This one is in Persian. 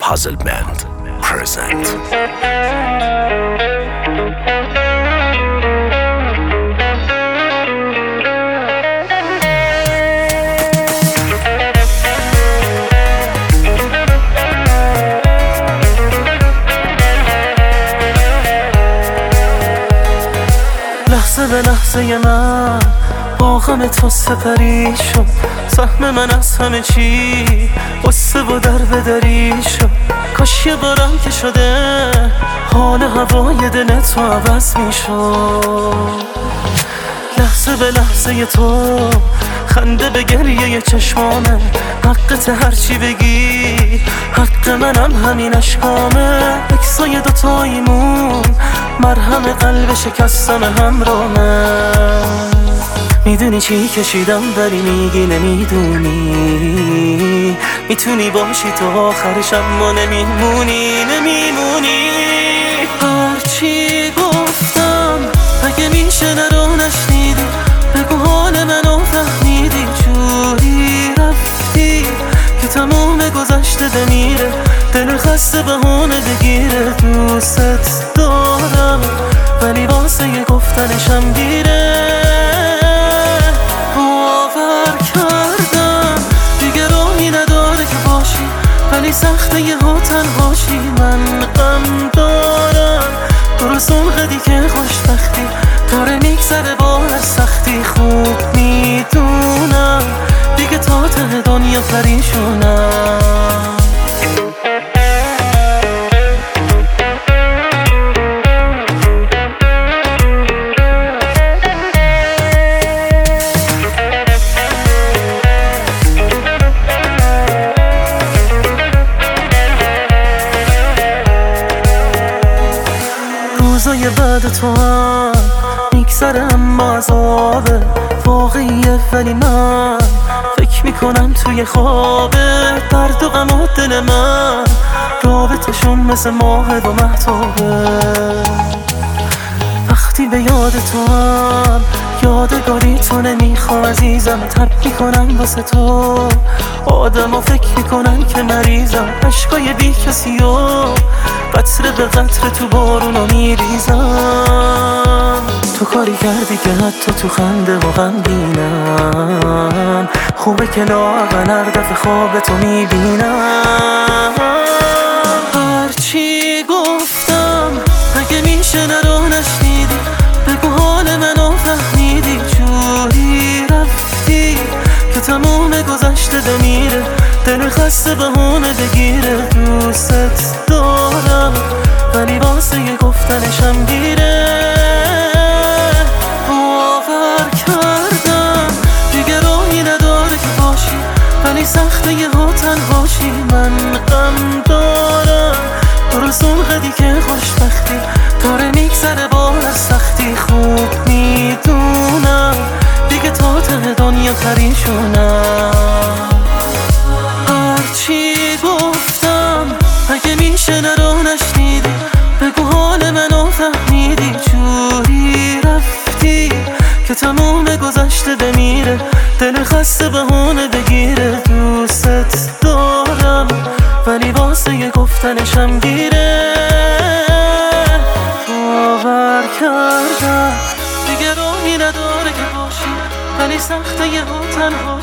Puzzle Band present. لحظه به لحظه من با غم تو سپری شد، سهم من از همه چی قصه و در بدری شد. کاش یه بارم که شده حال هوای دل تو عوض می شد. لحظه به لحظه تو خنده به گریه چشمامه، حقت هرچی بگی حق منم همین اشکامه. اکسای دوتاییمون مرهم قلب شکستم همرامه. میدونی چی کشیدم ولی میگی نمیدونی، میتونی باشی تو آخرش اما نمیمونی. هرچی گفتم اگه میشه نرو نشنیدی، بگو حال منو فهمیدی. جوری رفتی که تمام گذشته بمیره، دل خسته بهونه بگیره. دوست دارم ولی واسه یه گفتنشم دیره. باور کردم دیگه راهی نداره که باشی، ولی سخته یه ها تنهاشی. من غم دارم درست اون قدی که خوشبختی داره میگذره با هر سختی. خوب میدونم دیگه تا ته دنیا پریشونم. روزای بعد تو هم میگذره اما عذابه واقعیه، ولی من فکر میکنم توی خوابه. درد و غم و دل من رابطشون مثل ماه و مهتابه. وقتی به یاد تو هم یادگاری تو نمیخوام عزیزم، تب میکنم واسه تو آدم و فکر میکنن که مریضم. عشقای بی کسی و قطره به قطره تو بارونو میریزم. تو کاری کردی که حتی تو خنده و غمگینم. خوبه که لااقل هر دفعه خواب تو میبینم. هرچی گفتم اگه میشه نرو نشنیدی، بگو حال منو فهمیدی. جوری رفتی که تمام گذشته بمیره، دل خسته بهونه بگیره. دوست دارم ولی واسه یه گفتنشم دیره. باور کردم دیگه راهی نداره که باشی، ولی سخته یه ها تنهاشی. من غم دارم درست اون قدی که خوشبختی داره میگذره با هر سختی. خوب میدونم دیگه تا ته دنیا پریشونم. هرچی گفتم اگه میشه نرو نشنیدی، بگو حال منو فهمیدی. جوری رفتی که تمام گذشته بمیره، دل خسته بهونه بگیره. دوست دارم ولی واسه یه گفتنشم دیره. باور کردم دیگه راهی نداره که باشی، ولی سخته یه ها تنها